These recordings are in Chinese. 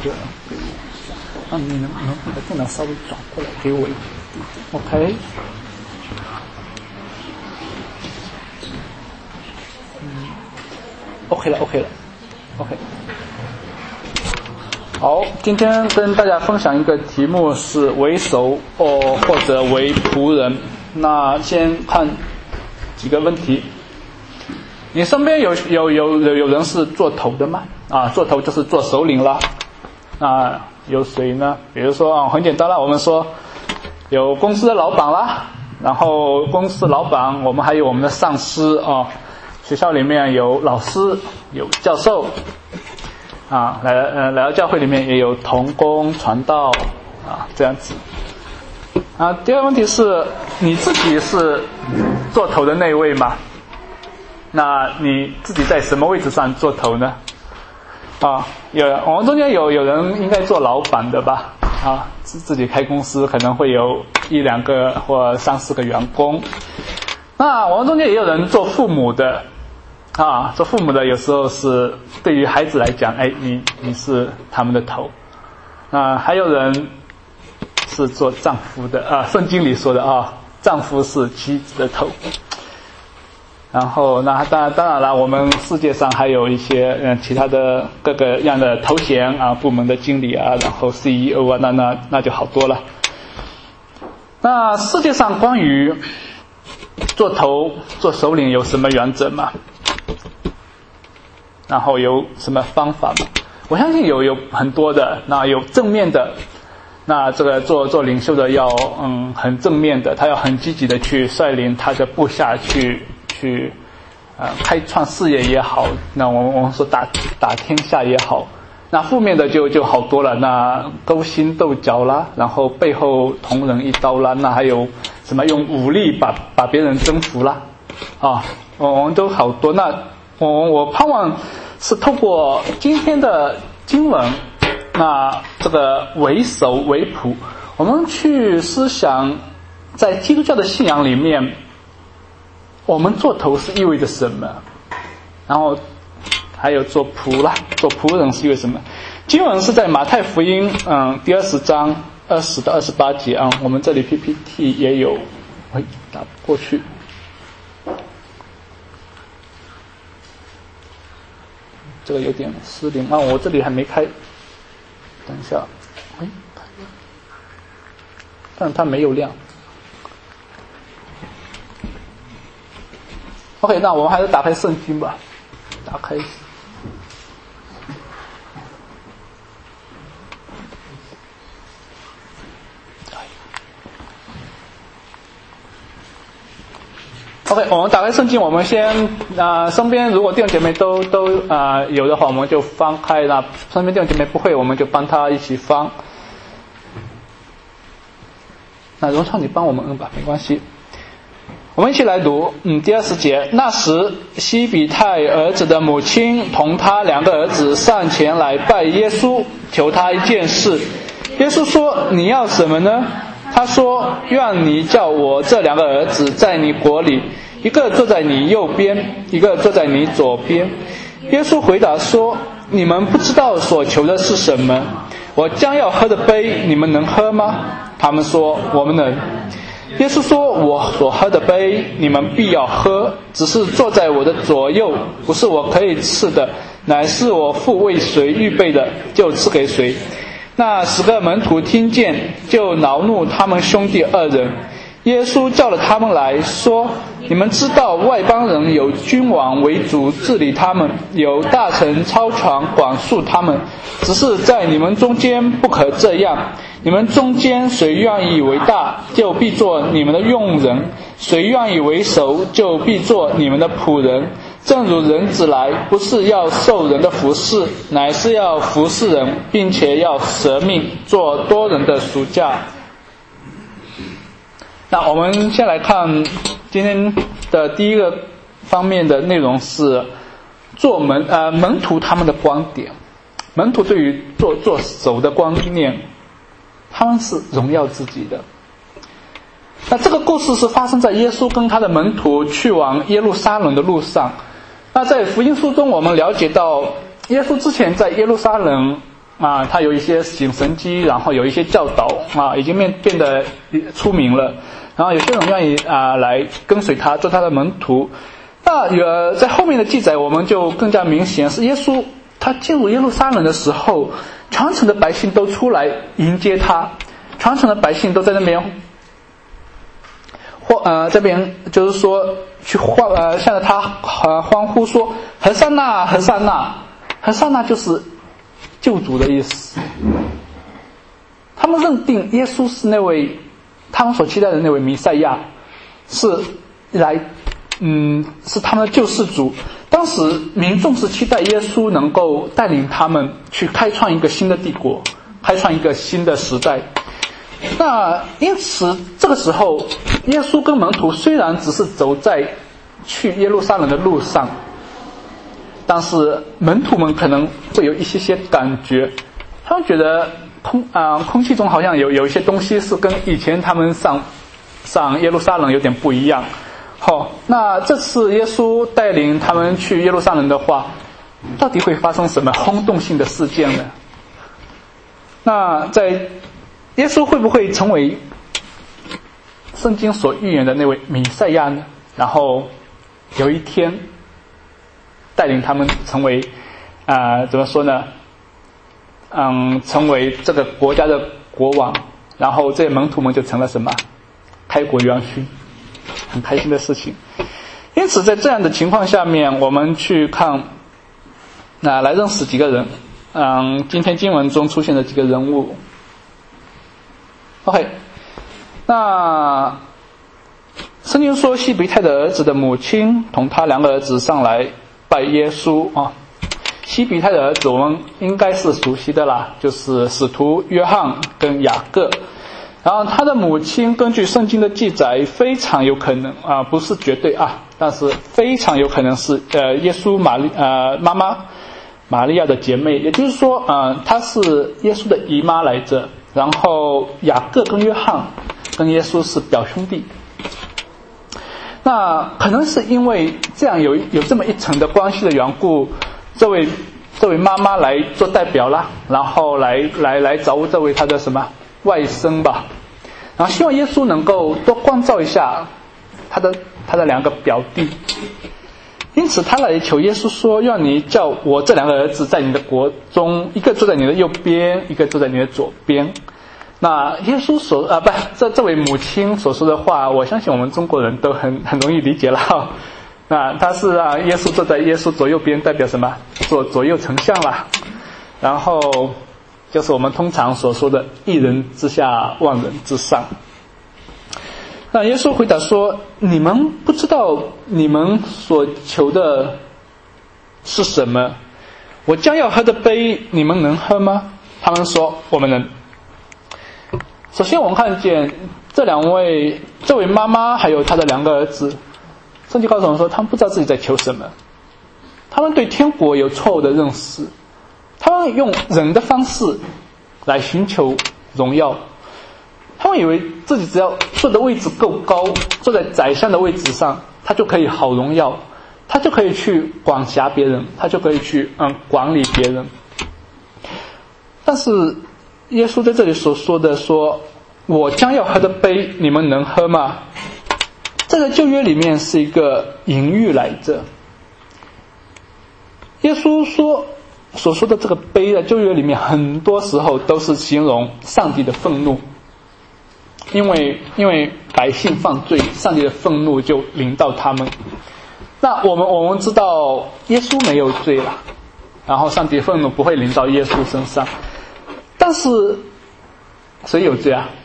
个给我一下，那你能把电脑稍微转过来给我一点点 ，OK。OK 了 ，OK。好，今天跟大家分享一个题目是为首或者为仆人。那先看几个问题。你身边有人是做头的吗？做头就是做首领啦。有谁呢？比如说很简单啦，我们说有公司的老板啦，然后公司老板，我们还有我们的上司学校里面有老师，有教授，来到教会里面也有同工传道这样子。第二个问题是你自己是做头的那一位吗？那你自己在什么位置上做头呢？我们中间有人应该做老板的吧？自己开公司可能会有1-2个或3-4个员工。那我们中间也有人做父母的。做父母的有时候是对于孩子来讲，你是他们的头。还有人是做丈夫的，圣经里说的丈夫是妻子的头。然后那当然了，我们世界上还有一些其他的各个样的头衔部门的经理然后 CEO 那就好多了。那世界上关于做头做首领有什么原则吗？然后有什么方法吗？我相信有很多的。那有正面的，那这个做领袖的要很正面的，他要很积极的去率领他的部下去开创事业也好，那我们说打天下也好。那负面的就好多了，那勾心斗角啦，然后背后捅人一刀啦，那还有什么用武力把别人征服啦我们都好多。那我盼望是透过今天的经文，那这个为首为仆，我们去思想在基督教的信仰里面，我们做头是意味着什么，然后还有做仆啦，做仆人是意味着什么。经文是在马太福音第20章20到28节我们这里 PPT 也有，打不过去。这个有点失灵我这里还没开，等一下，但它没有亮。OK， 那我们还是打开圣经吧，打开。OK， 我们打开圣经，我们先身边如果弟兄姐妹都有的话，我们就翻开；那身边弟兄姐妹不会，我们就帮他一起翻。那荣超你帮我们吧，没关系。我们一起来读第20节。那时西比泰儿子的母亲同他2个儿子上前来拜耶稣，求他一件事。耶稣说：你要什么呢？他说：愿你叫我这2个儿子在你国里，一个坐在你右边，一个坐在你左边。耶稣回答说：你们不知道所求的是什么，我将要喝的杯你们能喝吗？他们说：我们能。耶稣说：我所喝的杯你们必要喝，只是坐在我的左右，不是我可以赐的，乃是我父为谁预备的，就赐给谁。那10个门徒听见，就恼怒他们兄弟2人。耶稣叫了他们来说：你们知道外邦人有君王为主治理他们，有大臣操权管束他们，只是在你们中间不可这样。你们中间谁愿意为大，就必做你们的用人；谁愿意为首，就必做你们的仆人。正如人子来，不是要受人的服侍，乃是要服侍人，并且要舍命，做多人的赎价。那我们先来看今天的第一个方面的内容是做门徒他们的观点。门徒对于做首的观念，他们是荣耀自己的。那这个故事是发生在耶稣跟他的门徒去往耶路撒冷的路上。那在福音书中我们了解到，耶稣之前在耶路撒冷他有一些行神迹，然后有一些教导已经变得出名了，然后有些人愿意来跟随他，做他的门徒。那在后面的记载我们就更加明显，是耶稣他进入耶路撒冷的时候，全城的百姓都出来迎接他，全城的百姓都在那边这边就是说去向着他欢呼说何塞那何塞那，何塞那就是救主的意思。他们认定耶稣是那位他们所期待的那位弥赛亚，是他们的救世主。当时民众是期待耶稣能够带领他们去开创一个新的帝国，开创一个新的时代。那因此这个时候耶稣跟门徒虽然只是走在去耶路撒冷的路上，但是门徒们可能会有一些感觉，他们觉得空气中好像有一些东西是跟以前他们上耶路撒冷有点不一样。那这次耶稣带领他们去耶路撒冷的话，到底会发生什么轰动性的事件呢？那耶稣会不会成为圣经所预言的那位弥赛亚呢？然后有一天带领他们成为怎么说呢？成为这个国家的国王，然后这些门徒们就成了什么？开国元勋，很开心的事情。因此在这样的情况下面，我们去看来认识几个人。今天经文中出现的几个人物。OK， 那圣经说西比泰的儿子的母亲同他两个儿子上来拜耶稣西比泰的儿子我们应该是熟悉的啦，就是使徒约翰跟雅各。然后他的母亲根据圣经的记载非常有可能不是绝对但是非常有可能是耶稣妈妈玛利亚的姐妹，也就是说她是耶稣的姨妈来着。然后雅各跟约翰跟耶稣是表兄弟。那可能是因为这样有这么一层的关系的缘故，这位妈妈来做代表啦，然后来找这位他的什么外甥吧，然后希望耶稣能够多关照一下他的两个表弟。因此他来求耶稣说，要你叫我这两个儿子在你的国中，一个坐在你的右边，一个坐在你的左边。那耶稣这位母亲所说的话，我相信我们中国人都很容易理解了那他是耶稣坐在耶稣左右边，代表什么？做左右丞相啦。然后就是我们通常所说的一人之下万人之上。那耶稣回答说，你们不知道你们所求的是什么，我将要喝的杯你们能喝吗？他们说我们能。首先我们看见这位妈妈还有她的两个儿子，圣经告诉我们说他们不知道自己在求什么，他们对天国有错误的认识，他们用人的方式来寻求荣耀，他们以为自己只要坐的位置够高，坐在宰相的位置上，他就可以好荣耀，他就可以去管辖别人，他就可以去管理别人。但是耶稣在这里所说的说，我将要喝的杯你们能喝吗？这个旧约里面是一个隐喻来着。耶稣所说的这个杯在旧约里面很多时候都是形容上帝的愤怒，因为百姓犯罪，上帝的愤怒就临到他们。那我们知道耶稣没有罪了，然后上帝愤怒不会临到耶稣身上。但是谁有罪啊？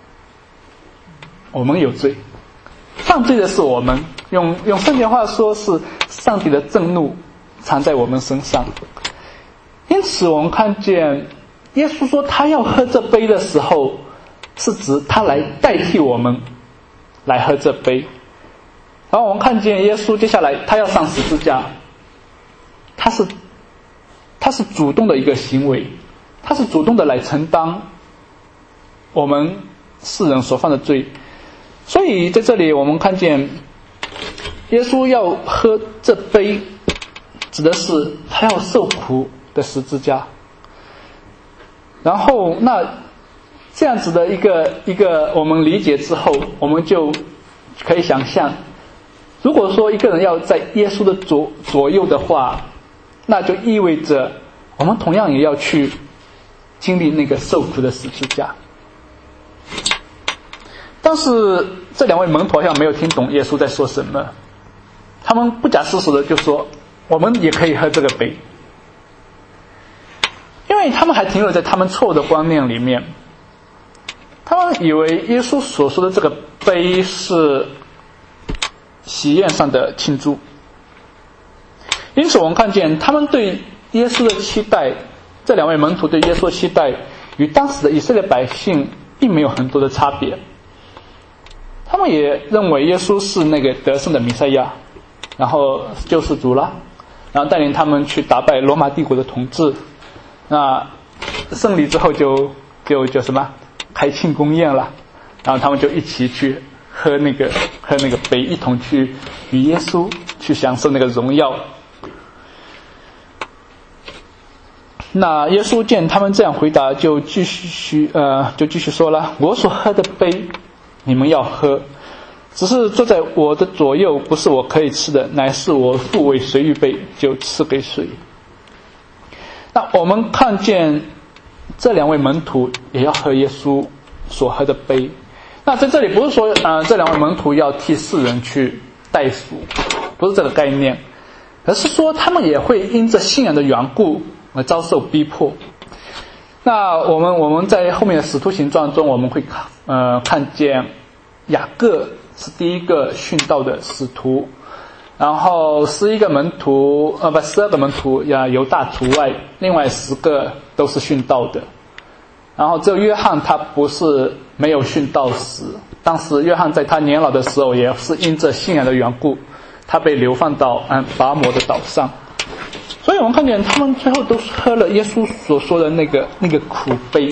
我们有罪，犯罪的是我们，用圣经话说是上帝的震怒藏在我们身上。因此我们看见耶稣说他要喝这杯的时候，是指他来代替我们来喝这杯。然后我们看见耶稣接下来他要上十字架，他是主动的一个行为，他是主动的来承担我们世人所犯的罪。所以在这里我们看见耶稣要喝这杯，指的是他要受苦的十字架。 然后那这样子的一个我们理解之后，我们就可以想象，如果说一个人要在耶稣的左右的话，那就意味着我们同样也要去经历那个受苦的十字架。但是这两位门徒好像没有听懂耶稣在说什么，他们不假思索的就说我们也可以喝这个杯，因为他们还停留在他们错误的观念里面，他们以为耶稣所说的这个杯是喜宴上的庆祝。因此我们看见他们对耶稣的期待，这两位门徒对耶稣的期待与当时的以色列百姓并没有很多的差别。他们也认为耶稣是那个得胜的弥赛亚，然后救世主了，然后带领他们去打败罗马帝国的统治。那胜利之后就什么开庆功宴了，然后他们就一起去喝那个杯，一同去与耶稣去享受那个荣耀。那耶稣见他们这样回答，就继续说了，我所喝的杯你们要喝，只是坐在我的左右不是我可以吃的，乃是我父为谁预备就赐给谁。那我们看见这两位门徒也要喝耶稣所喝的杯。那在这里不是说这两位门徒要替世人去代赎，不是这个概念，而是说他们也会因着信仰的缘故而遭受逼迫。那我们在后面的使徒行传中，我们会看见雅各是第一个殉道的使徒，然后12个门徒犹大除外，另外10个都是殉道的。然后只有约翰他不是没有殉道死，当时约翰在他年老的时候也是因着信仰的缘故，他被流放到拔摩的岛上。所以我们看见他们最后都喝了耶稣所说的那个苦杯。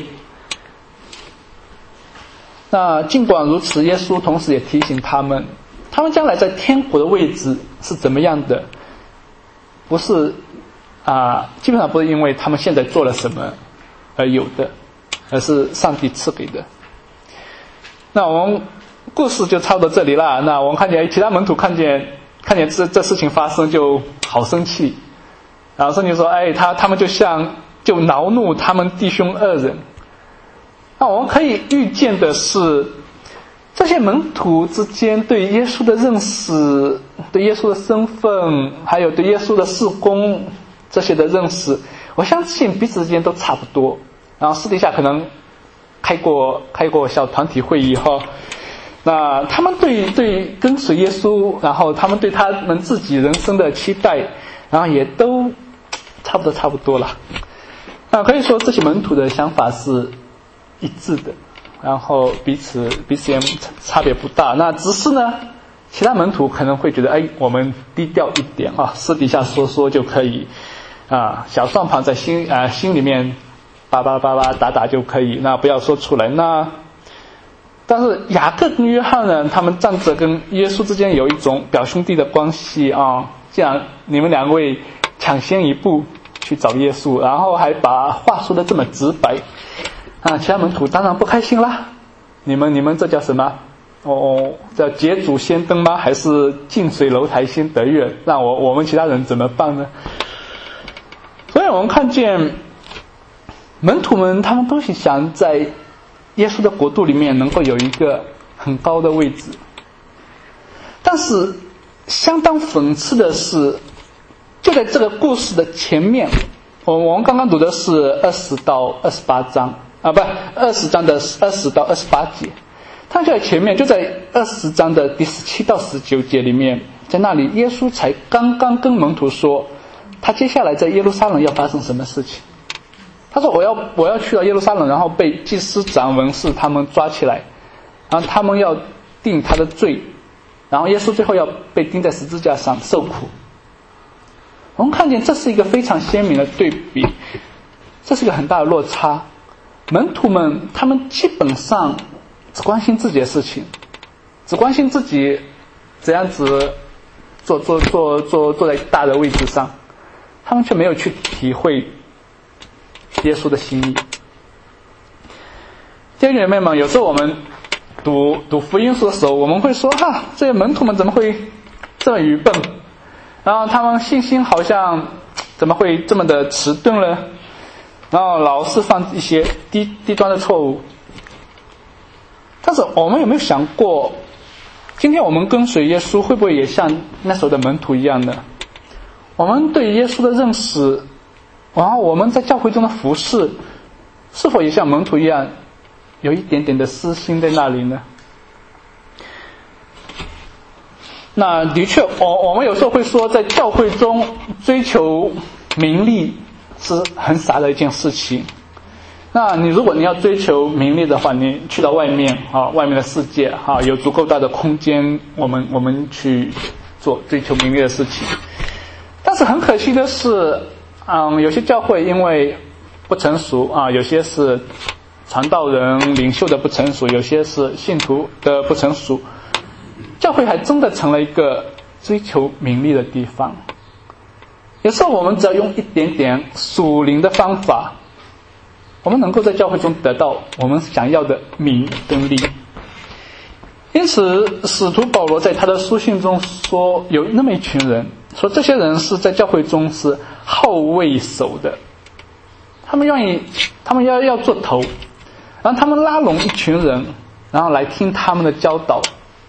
那尽管如此，耶稣同时也提醒他们将来在天国的位置是怎么样的，不是基本上不是因为他们现在做了什么而有的，而是上帝赐给的。那我们故事就差不多这里了。那我们看见其他门徒看见这事情发生就好生气，然后圣经说他们就恼怒他们弟兄2人。那我们可以预见的是，这些门徒之间对耶稣的认识，对耶稣的身份，还有对耶稣的事工这些的认识，我相信彼此之间都差不多。然后私底下可能开过小团体会议后，那他们对跟随耶稣，然后他们对他们自己人生的期待，然后也都差不多了。那可以说这些门徒的想法是一致的，然后彼此也差别不大。那只是呢，其他门徒可能会觉得我们低调一点私底下说就可以小算盘在心里面叭打就可以，那不要说出来。但是雅各跟约翰呢，他们站着跟耶稣之间有一种表兄弟的关系既然你们2位抢先一步去找耶稣，然后还把话说得这么直白其他门徒当然不开心啦。你们这叫什么叫捷足先登吗？还是近水楼台先得月？让我们其他人怎么办呢？所以我们看见门徒们他们都是想在耶稣的国度里面能够有一个很高的位置。但是相当讽刺的是，就在这个故事的前面，我们刚刚读的是20到28章20章的20到28节，他就在前面，就在20章的第17到19节里面，在那里耶稣才刚刚跟门徒说他接下来在耶路撒冷要发生什么事情。他说我要去到耶路撒冷，然后被祭司长文士他们抓起来，然后他们要定他的罪，然后耶稣最后要被钉在十字架上受苦。我们看见这是一个非常鲜明的对比，这是一个很大的落差。门徒们他们基本上只关心自己的事情，只关心自己怎样子坐在大的位置上，他们却没有去体会耶稣的心意。 弟兄姐妹们，有时候我们读福音书的时候，我们会说这些门徒们怎么会这么愚笨，然后他们信心好像怎么会这么的迟钝呢，然后老是犯一些低端的错误。但是我们有没有想过，今天我们跟随耶稣会不会也像那时候的门徒一样呢？我们对耶稣的认识，然后我们在教会中的服事，是否也像门徒一样有一点点的私心在那里呢？那的确我们有时候会说，在教会中追求名利是很傻的一件事情。那如果你要追求名利的话，你去到外面外面的世界有足够大的空间，我们去做追求名利的事情。但是很可惜的是，有些教会因为不成熟有些是传道人领袖的不成熟，有些是信徒的不成熟，教会还真的成了一个追求名利的地方。有时候我们只要用一点点属灵的方法，我们能够在教会中得到我们想要的名跟利。因此使徒保罗在他的书信中说，有那么一群人，说这些人是在教会中是好为首的，他们要做头，然后他们拉拢一群人，然后来听他们的教导。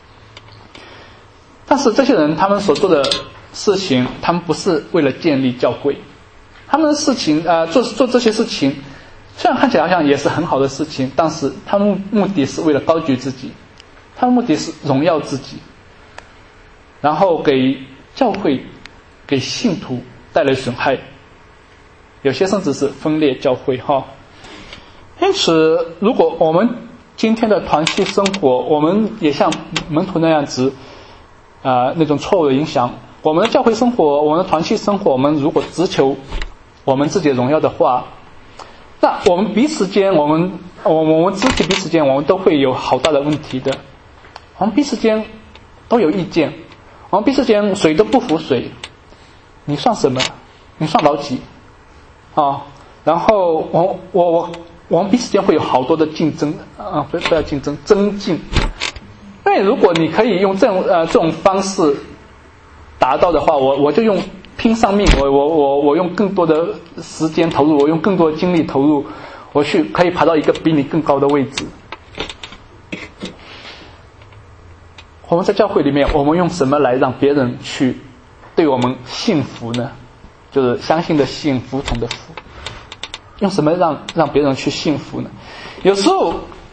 但是这些人他们所做的事情，他们不是为了建立教会，他们的事情做这些事情虽然看起来好像也是很好的事情，但是他们目的是为了高举自己，他们目的是荣耀自己，然后给教会给信徒带来损害，有些甚至是分裂教会因此如果我们今天的团契生活，我们也像门徒那样子那种错误的影响我们的教会生活，我们的团契生活，我们如果只求我们自己的荣耀的话，那我们彼此间我们肢体彼此间我们都会有好大的问题的。我们彼此间都有意见，我们彼此间谁都不服谁，你算什么？你算老几然后我们彼此间会有好多的竞争不要竞争，增进。因为如果你可以用这种方式达到的话，我就用拼上命，我用更多的时间投入，我用更多的精力投入，我可以爬到一个比你更高的位置。我们在教会里面，我们用什么来让别人去对我们信服呢？就是相信的信，服从的服。用什么让别人去信服呢？有时候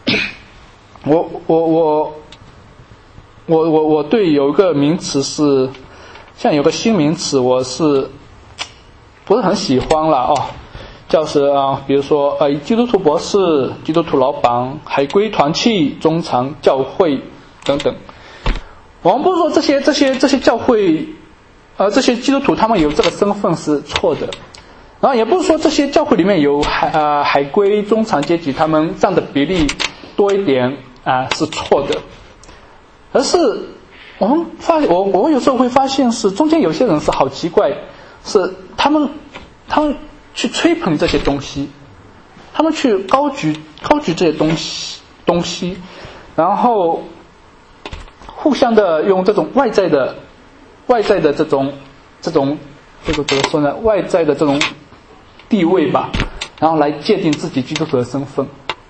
我对有一个名词是，像有个新名词，我是不是很喜欢了就是比如说基督徒博士、基督徒老板、海归团契、中长教会等等。我们不是说这些教会这些基督徒他们有这个身份是错的，然后也不是说这些教会里面有海归中产阶级他们占的比例多一点是错的，而是我有时候会发现是中间有些人是好奇怪，是他们去吹捧这些东西，他们去高举这些东西，然后互相的用这种外在的这种怎么说呢？外在的这种地位吧，然后来界定自己基督徒的身份。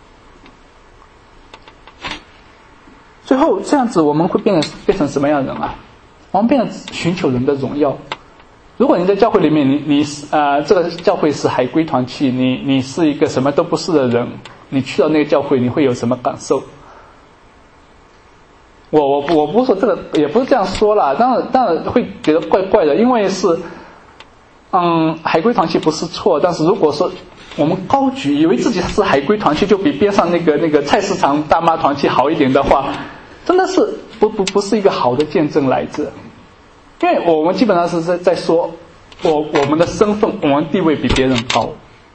最后这样子我们会变成什么样的人我们变成寻求人的荣耀。如果你在教会里面，你这个教会是海归团契，你是一个什么都不是的人，你去到那个教会，你会有什么感受？我不是说这个，也不是这样说啦，当然会觉得怪怪的，因为是海归团契不是错，但是如果说我们高举以为自己是海归团契，就比边上那个菜市场大妈团契好一点的话，真的是不是一个好的见证来着。因为我们基本上是在说我们的身份，我们地位比别人高。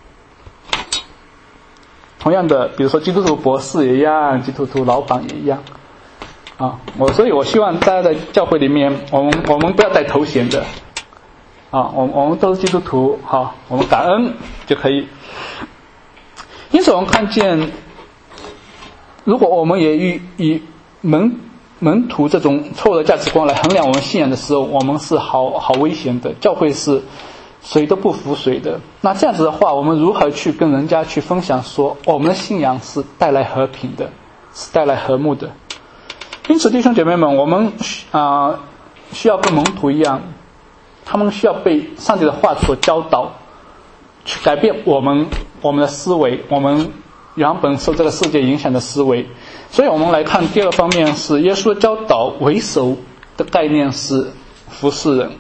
同样的，比如说基督徒博士也一样，基督徒老板也一样所以我希望大家在教会里面，我们不要带头衔的我们都是基督徒我们感恩就可以。因此我们看见如果我们也以门徒这种错误的价值观来衡量我们信仰的时候，我们是好危险的。教会是谁都不服谁的。那这样子的话，我们如何去跟人家去分享说我们的信仰是带来和平的，是带来和睦的？因此弟兄姐妹们，我们需要跟门徒一样，他们需要被上帝的话所教导，去改变我们的思维，我们原本受这个世界影响的思维。所以我们来看第二个方面，是耶稣教导为首的概念是服侍人。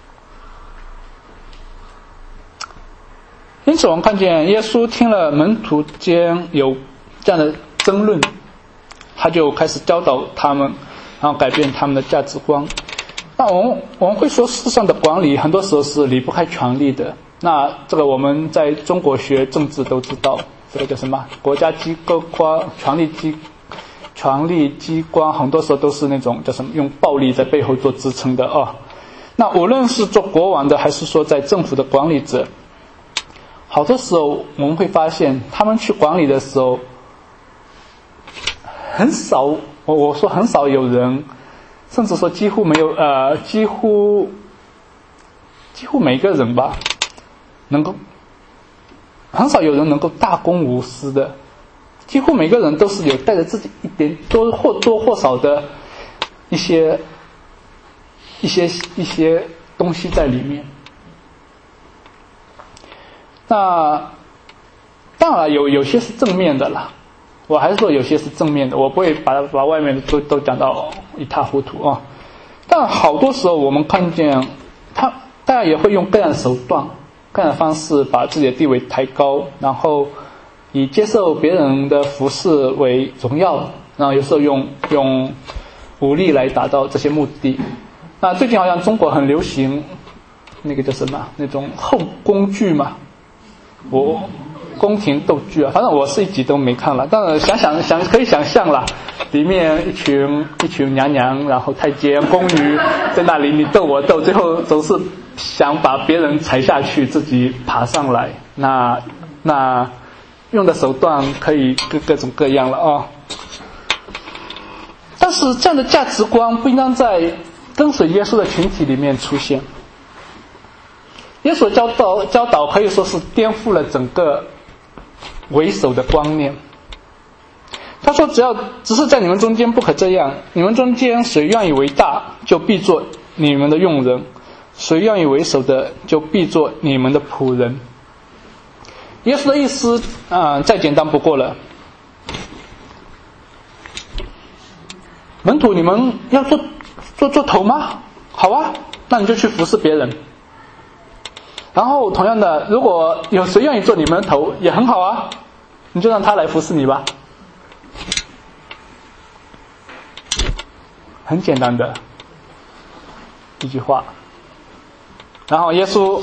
因此我们看见耶稣听了门徒间有这样的争论，他就开始教导他们，然后改变他们的价值观。那我们会说世上的管理很多时候是离不开权力的。那这个我们在中国学政治都知道，这个叫什么？国家机构权力机关很多时候都是那种叫什么，用暴力在背后做支撑的哦。那无论是做国王的，还是说在政府的管理者，好多时候我们会发现他们去管理的时候，很少，我说很少有人，甚至说几乎没有几乎每个人吧，很少有人能够大公无私的。几乎每个人都是有带着自己一点或多或少的一些东西在里面。那当然有些是正面的啦，我还是说有些是正面的，我不会把外面的都讲到一塌糊涂啊。但好多时候我们看见大家也会用各样的手段、各样的方式把自己的地位抬高，然后以接受别人的服侍为荣耀，然后有时候用武力来达到这些目的。那最近好像中国很流行那个叫什么，那种后宫剧嘛，宫廷斗剧啊，反正我是一集都没看了，但是可以想象啦，里面一群娘娘，然后太监宫女在那里你斗我斗，最后总是想把别人踩下去，自己爬上来。那用的手段可以各种各样了啊。但是这样的价值观不应当在跟随耶稣的群体里面出现。耶稣教导可以说是颠覆了整个为首的观念。他说只是在你们中间不可这样，你们中间谁愿意为大，就必做你们的用人，谁愿意为首的，就必做你们的仆人。耶稣的意思再简单不过了。门徒，你们要做头吗？好啊，那你就去服侍别人。然后同样的，如果有谁愿意做你们的头也很好啊，你就让他来服侍你吧。很简单的一句话。然后耶稣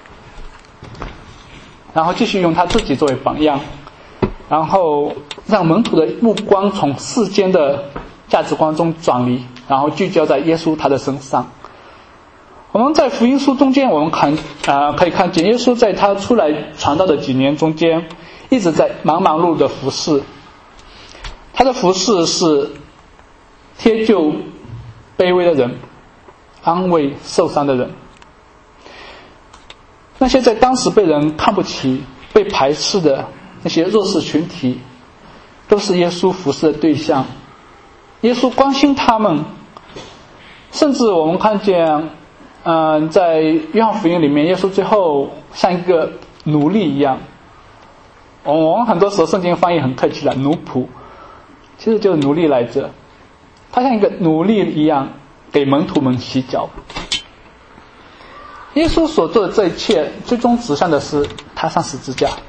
继续用他自己作为榜样，然后让门徒的目光从世间的价值观中转离，然后聚焦在耶稣他的身上。我们在福音书中间，我们可以看见耶稣在他出来传道的几年中间，一直在忙碌的服侍。他的服侍是贴救卑微的人，安慰受伤的人。那些在当时被人看不起、被排斥的那些弱势群体，都是耶稣服侍的对象。耶稣关心他们，甚至我们看见在约翰福音里面，耶稣最后像一个奴隶一样。我们很多时候圣经翻译很客气了，奴仆其实就是奴隶来着。他像一个奴隶一样给门徒们洗脚。耶稣所做的这一切，最终指向的是他上十字架。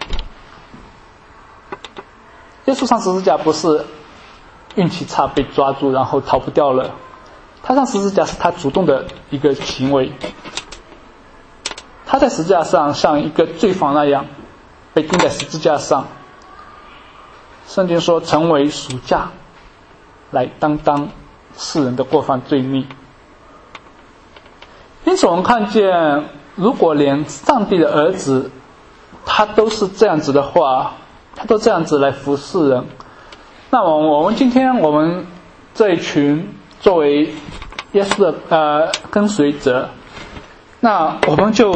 耶稣上十字架不是运气差被抓住然后逃不掉了，他上十字架是他主动的一个行为。他在十字架上像一个罪犯那样被钉在十字架上，圣经说成为赎价，来担当世人的过犯罪孽。因此我们看见，如果连上帝的儿子他都是这样子的话，他都这样子来服侍人， 那我们今天我们这一群作为耶稣的跟随者，那我们就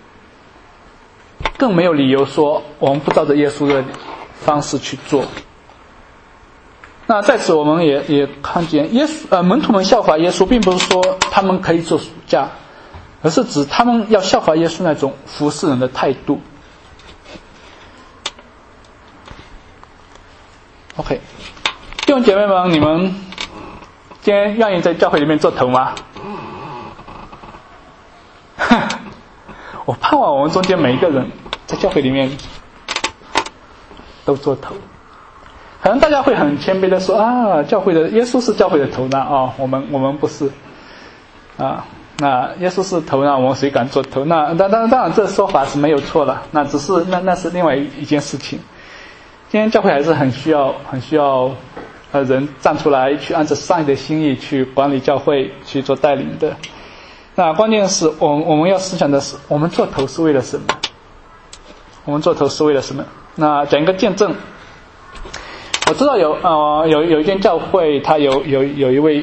更没有理由说我们不照着耶稣的方式去做。那在此我们也看见门徒们效法耶稣，并不是说他们可以做暑假，而是指他们要效法耶稣那种服侍人的态度。OK， 弟兄姐妹们，你们今天愿意在教会里面做头吗？我盼望我们中间每一个人在教会里面都做头。可能大家会很谦卑的说啊，耶稣是教会的头呢啊，我们不是啊。那耶稣是头呢，我们谁敢做头？那当然这说法是没有错了，那只是那是另外一件事情。今天教会还是很需要人站出来去按照上帝的心意去管理教会，去做带领的。那关键是我们要思想的是，我们做头是为了什么？我们做头是为了什么？那讲一个见证。我知道有一间教会，他有一位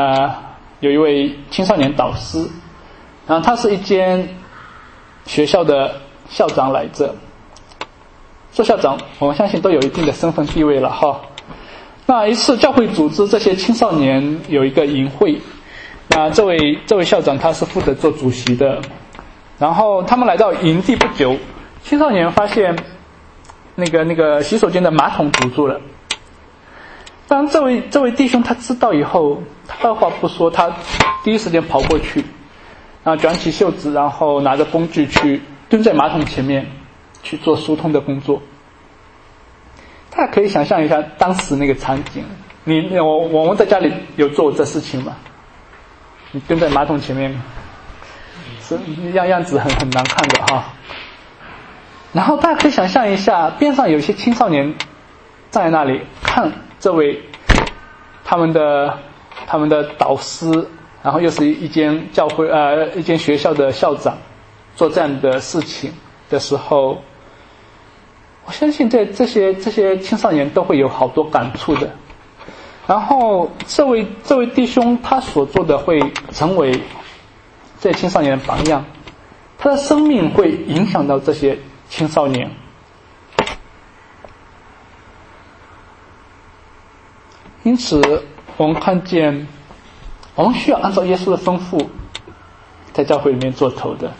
青少年导师，然后他是一间学校的校长来着。做校长，我们相信都有一定的身份地位了哈。那一次教会组织这些青少年有一个营会，那这位校长他是负责做主席的。然后他们来到营地不久，青少年发现那个洗手间的马桶堵住了。当这位弟兄他知道以后，他二话不说，他第一时间跑过去，然后卷起袖子，然后拿着工具去蹲在马桶前面去做疏通的工作。大家可以想象一下当时那个场景，我们在家里有做这事情吗？你蹲在马桶前面，是样子很难看的哈。然后大家可以想象一下，边上有一些青少年站在那里看这位他们的导师，然后又是一间教会一间学校的校长做这样的事情的时候，我相信这些青少年都会有好多感触的。然后这位弟兄他所做的会成为这些青少年的榜样，他的生命会影响到这些青少年。因此我们看见我们需要按照耶稣的吩咐在教会里面做头的。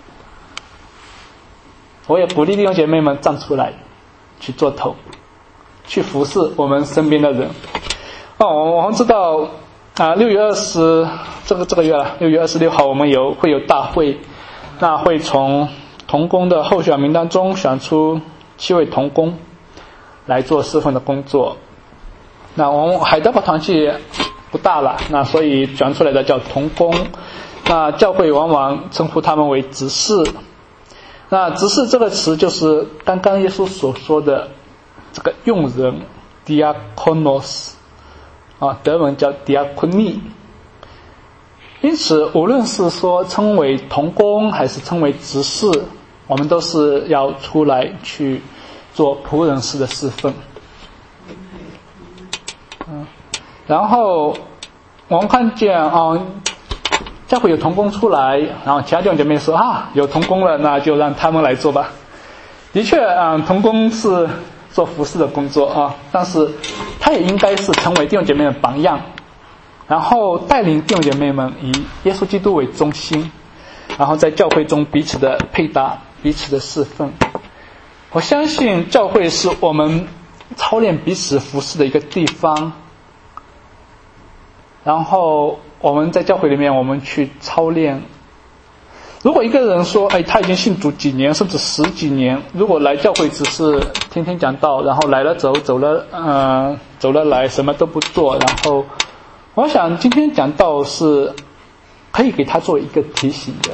我也鼓励弟兄姐妹们站出来去做头，去服侍我们身边的人。我们知道6月20这个月了，6月26号我们会有大会，那会从同工的候选名单中选出7位同工来做侍奉的工作。那我们海德堡团契不大了，那所以选出来的叫同工，那教会往往称呼他们为执事。那执事这个词就是刚刚耶稣所说的这个用人 diakonos 德文叫 diakoni。 因此无论是说称为同工还是称为执事，我们都是要出来去做仆人式的侍奉。然后我们看见教会有同工出来，然后其他弟兄姐妹说有同工了，那就让他们来做吧。的确同工是做服侍的工作但是他也应该是成为弟兄姐妹的榜样，然后带领弟兄姐妹们以耶稣基督为中心，然后在教会中彼此的配搭，彼此的侍奉。我相信教会是我们操练彼此服侍的一个地方，然后我们在教会里面我们去操练。如果一个人说他已经信主几年甚至10几年，如果来教会只是天天讲道，然后来了走了来，什么都不做，然后我想今天讲道是可以给他做一个提醒的，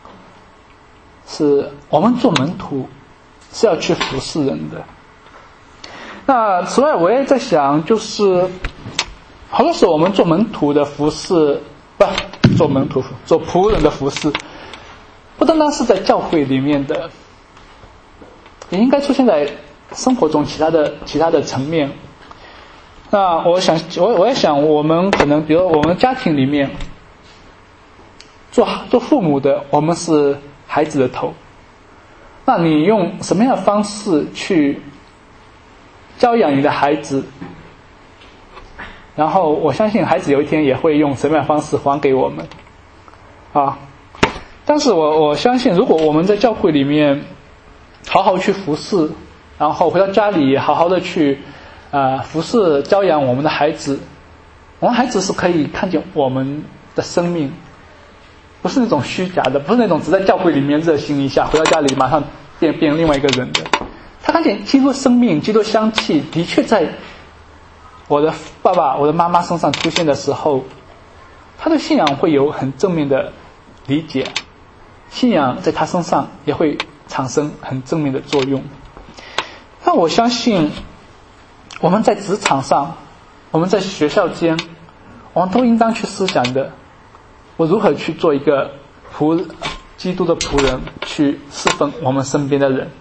是我们做门徒是要去服侍人的。那此外我也在想，就是好多时候我们做门徒的服侍，做仆人的服侍，不单单是在教会里面的，也应该出现在生活中其他的层面。 那我也想，我们可能比如我们家庭里面做父母的，我们是孩子的头，那你用什么样的方式去教养你的孩子，然后我相信孩子有一天也会用什么样的方式还给我们啊。但是我相信，如果我们在教会里面好好去服侍，然后回到家里好好的去服侍教养我们的孩子，我们孩子是可以看见我们的生命，不是那种虚假的，不是那种只在教会里面热心一下，回到家里马上变另外一个人的。他看见基督生命、基督香气的确在我的爸爸、我的妈妈身上出现的时候，他对信仰会有很正面的理解，信仰在他身上也会产生很正面的作用。那我相信我们在职场上，我们在学校间，我们都应当去思想的，我如何去做一个基督的仆人，去侍奉我们身边的人。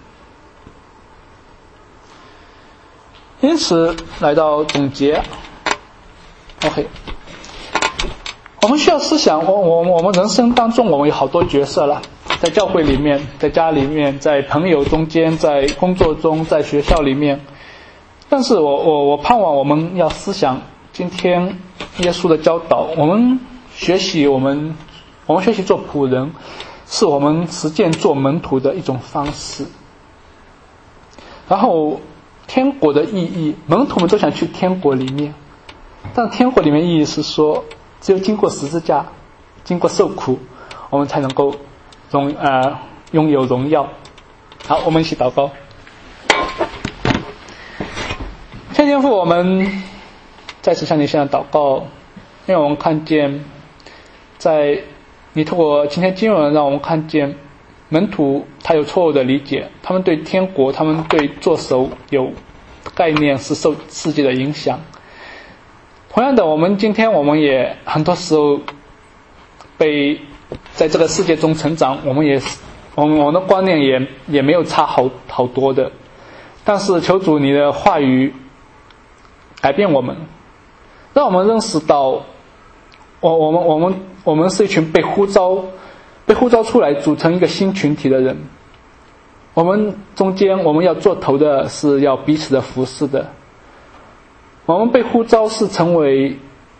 因此来到总结 OK， 我们需要思想，我们人生当中我们有好多角色了，在教会里面，在家里面，在朋友中间，在工作中，在学校里面。但是我盼望我们要思想今天耶稣的教导，我们学习做仆人，是我们实践做门徒的一种方式。然后天国的意义，门徒们都想去天国里面，但天国里面意义是说，只有经过十字架，经过受苦，我们才能够拥有荣耀。好，我们一起祷告。天父，我们再次向你献上祷告，因为我们看见在你透过今天经文让我们看见门徒他有错误的理解，他们对天国，他们对作手有概念是受世界的影响。同样的，我们今天我们也很多时候被在这个世界中成长，我们的观念也没有差好多的。但是求主你的话语改变我们，让我们认识到我们是一群被呼召出来组成一个新群体的人。我们中间我们要做头的是要彼此的服侍的，我们被呼召是成为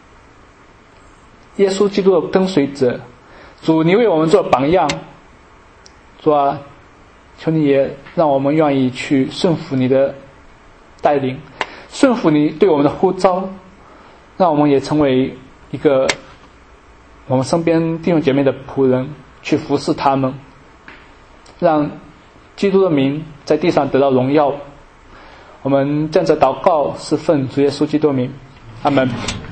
耶稣基督的跟随者。主你为我们做榜样，主啊，求你也让我们愿意去顺服你的带领，顺服你对我们的呼召，让我们也成为一个我们身边弟兄姐妹的仆人，去服侍他们，让基督的名在地上得到荣耀。我们这样子祷告是奉主耶稣基督的名，阿们。